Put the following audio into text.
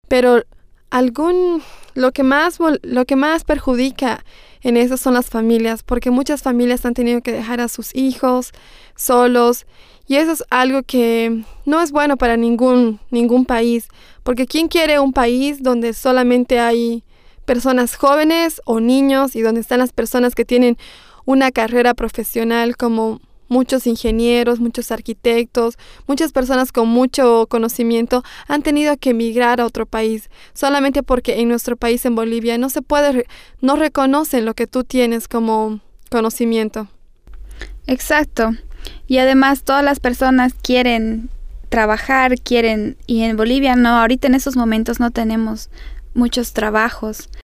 pero lo que más perjudica en eso son las familias, porque muchas familias han tenido que dejar a sus hijos solos, y eso es algo que no es bueno para ningún país, porque ¿quién quiere un país donde solamente hay personas jóvenes o niños y donde están las personas que tienen una carrera profesional como muchos ingenieros, muchos arquitectos, muchas personas con mucho conocimiento han tenido que emigrar a otro país solamente porque en nuestro país, en Bolivia, no reconocen lo que tú tienes como conocimiento? Exacto. Y además todas las personas quieren trabajar, y en Bolivia no, ahorita en estos momentos no tenemos muchos trabajos.